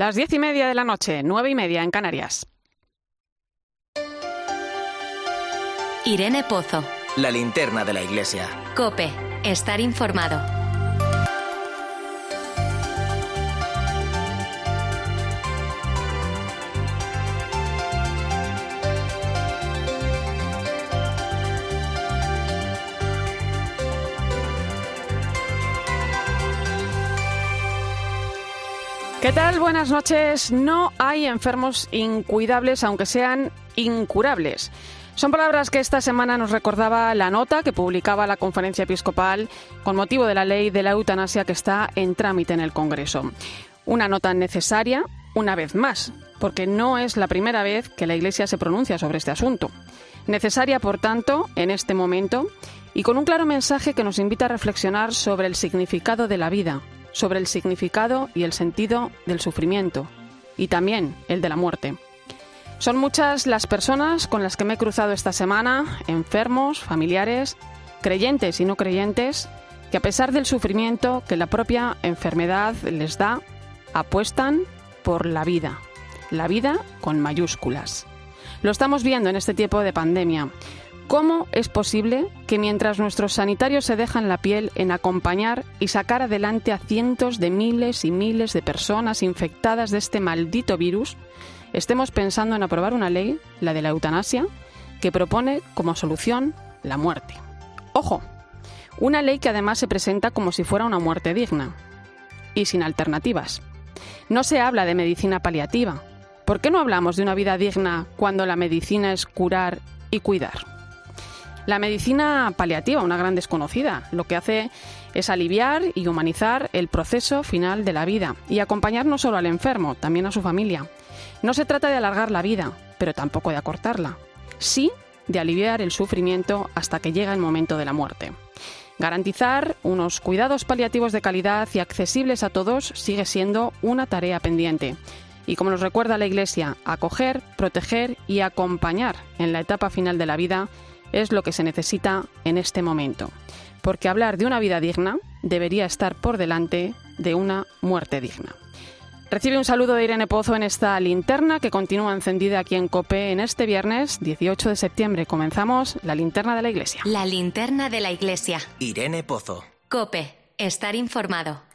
Las 10:30 de la noche, 9:30 en Canarias. Irene Pozo. La linterna de la iglesia. COPE. Estar informado. ¿Qué tal? Buenas noches. No hay enfermos incuidables, aunque sean incurables. Son palabras que esta semana nos recordaba la nota que publicaba la Conferencia Episcopal con motivo de la ley de la eutanasia que está en trámite en el Congreso. Una nota necesaria, una vez más, porque no es la primera vez que la Iglesia se pronuncia sobre este asunto. Necesaria, por tanto, en este momento, y con un claro mensaje que nos invita a reflexionar sobre el significado de la vida, sobre el significado y el sentido del sufrimiento, y también el de la muerte. Son muchas las personas con las que me he cruzado esta semana, enfermos, familiares, creyentes y no creyentes, que a pesar del sufrimiento que la propia enfermedad les da, apuestan por la vida con mayúsculas. Lo estamos viendo en este tiempo de pandemia. ¿Cómo es posible que mientras nuestros sanitarios se dejan la piel en acompañar y sacar adelante a cientos de miles y miles de personas infectadas de este maldito virus, estemos pensando en aprobar una ley, la de la eutanasia, que propone como solución la muerte? ¡Ojo! Una ley que además se presenta como si fuera una muerte digna y sin alternativas. No se habla de medicina paliativa. ¿Por qué no hablamos de una vida digna cuando la medicina es curar y cuidar? La medicina paliativa, una gran desconocida, lo que hace es aliviar y humanizar el proceso final de la vida y acompañar no solo al enfermo, también a su familia. No se trata de alargar la vida, pero tampoco de acortarla. Sí de aliviar el sufrimiento hasta que llega el momento de la muerte. Garantizar unos cuidados paliativos de calidad y accesibles a todos sigue siendo una tarea pendiente. Y como nos recuerda la Iglesia, acoger, proteger y acompañar en la etapa final de la vida es lo que se necesita en este momento, porque hablar de una vida digna debería estar por delante de una muerte digna. Recibe un saludo de Irene Pozo en esta linterna que continúa encendida aquí en COPE en este viernes 18 de septiembre. Comenzamos la linterna de la Iglesia. La linterna de la Iglesia. Irene Pozo. COPE. Estar informado.